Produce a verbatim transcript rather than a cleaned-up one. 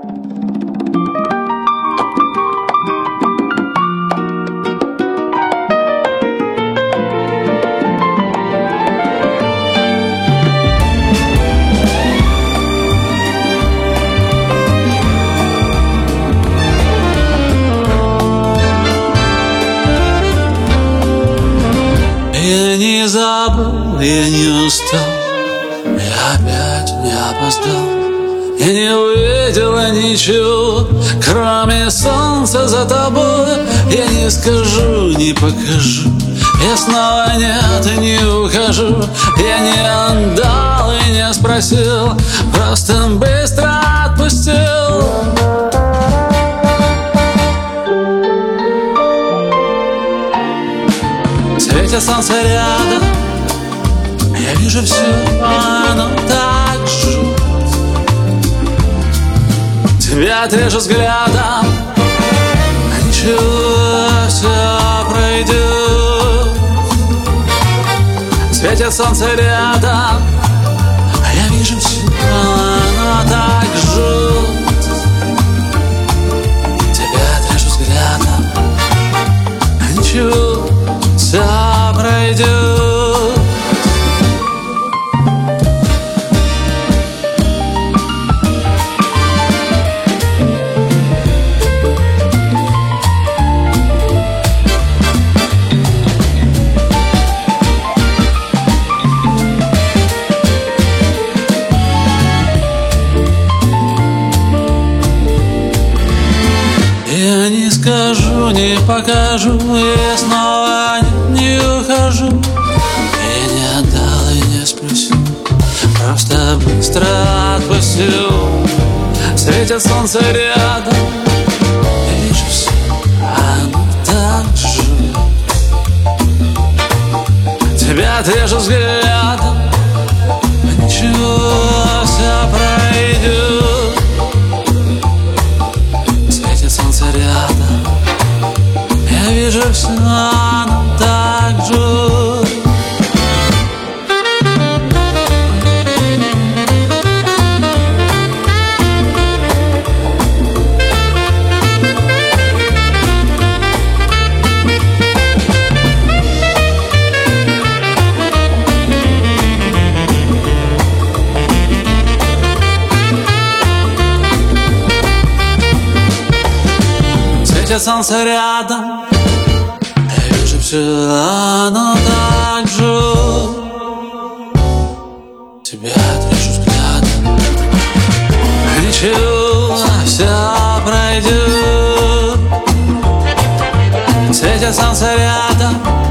Я не забыл, я не устал, я опять не опоздал. Я не увидела ничего, кроме солнца за тобой. Я не скажу, не покажу, я снова нет и не ухожу. Я не отдал и не спросил, просто быстро отпустил. Светит солнце рядом, я вижу все, оно так жжет. Тебя отрежу взглядом, а ничего, все пройдет. Светит солнце рядом, а я вижу все, оно так жжет. Тебя отрежу взглядом, а ничего, все пройдет. Я не скажу, не покажу, я снова не, не ухожу. Я не отдал и не спросил, просто быстро отпустил. Светит солнце рядом, я вижу все, оно так жжет. Тебя отрежу взглядом, а ничего, все пройдет. Солнце рядом, я вижу все, оно так жжет. Светит солнце рядом, я вижу все, оно так жжет. Тебя отрежу взглядом, ничего, все пройдет. Светит солнце рядом,